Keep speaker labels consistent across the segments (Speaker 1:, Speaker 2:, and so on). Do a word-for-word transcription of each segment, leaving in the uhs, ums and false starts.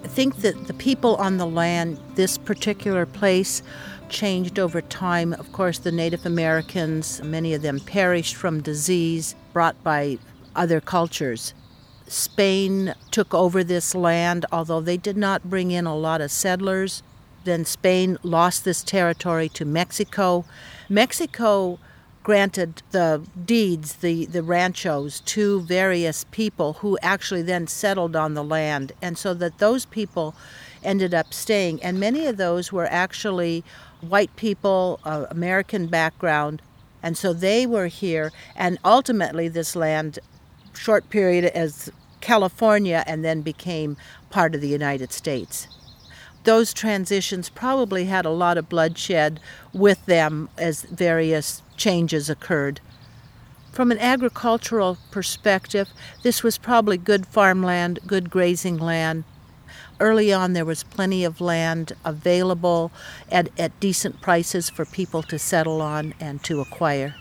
Speaker 1: think that the people on the land, this particular place, changed over time. Of course, the Native Americans, many of them perished from disease brought by other cultures. Spain took over this land, although they did not bring in a lot of settlers. Then Spain lost this territory to Mexico. Mexico granted the deeds, the, the ranchos, to various people who actually then settled on the land, and so that those people ended up staying. And many of those were actually white people, uh, American background, and so they were here. And ultimately this land, short period as California, and then became part of the United States. Those transitions probably had a lot of bloodshed with them as various changes occurred. From an agricultural perspective, this was probably good farmland, good grazing land. Early on, there was plenty of land available at, at decent prices for people to settle on and to acquire.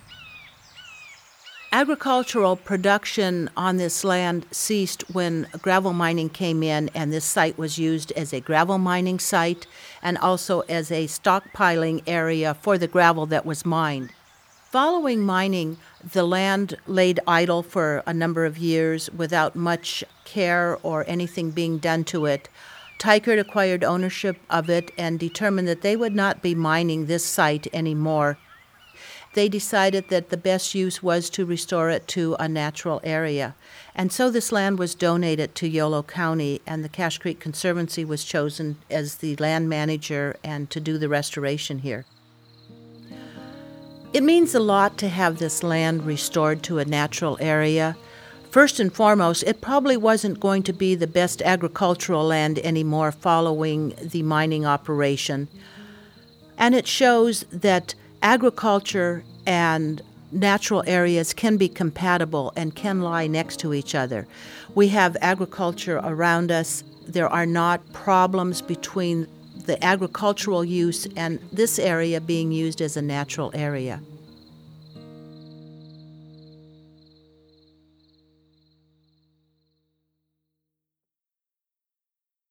Speaker 1: Agricultural production on this land ceased when gravel mining came in, and this site was used as a gravel mining site and also as a stockpiling area for the gravel that was mined. Following mining, the land laid idle for a number of years without much care or anything being done to it. Teichert acquired ownership of it and determined that they would not be mining this site anymore. They decided that the best use was to restore it to a natural area. And so this land was donated to Yolo County, and the Cache Creek Conservancy was chosen as the land manager and to do the restoration here. It means a lot to have this land restored to a natural area. First and foremost, it probably wasn't going to be the best agricultural land anymore following the mining operation. And it shows that agriculture and natural areas can be compatible and can lie next to each other. We have agriculture around us. There are not problems between the agricultural use and this area being used as a natural area.